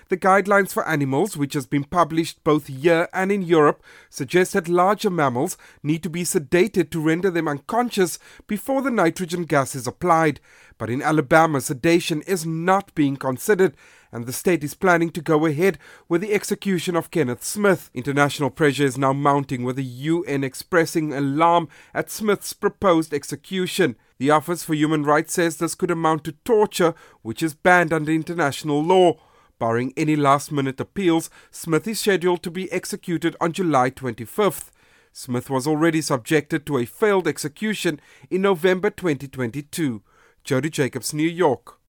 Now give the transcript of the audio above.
The guidelines for animals, which has been published both here and in Europe, suggest that larger mammals need to be sedated to render them unconscious before the nitrogen gas is applied. But in Alabama, sedation is not being considered, and the state is planning to go ahead with the execution of Kenneth Smith. International pressure is now mounting, with the UN expressing alarm at Smith's proposed execution. The Office for Human Rights says this could amount to torture, which is banned under international law. Barring any last-minute appeals, Smith is scheduled to be executed on July 25th. Smith was already subjected to a failed execution in November 2022. Jody Jacobs, New York.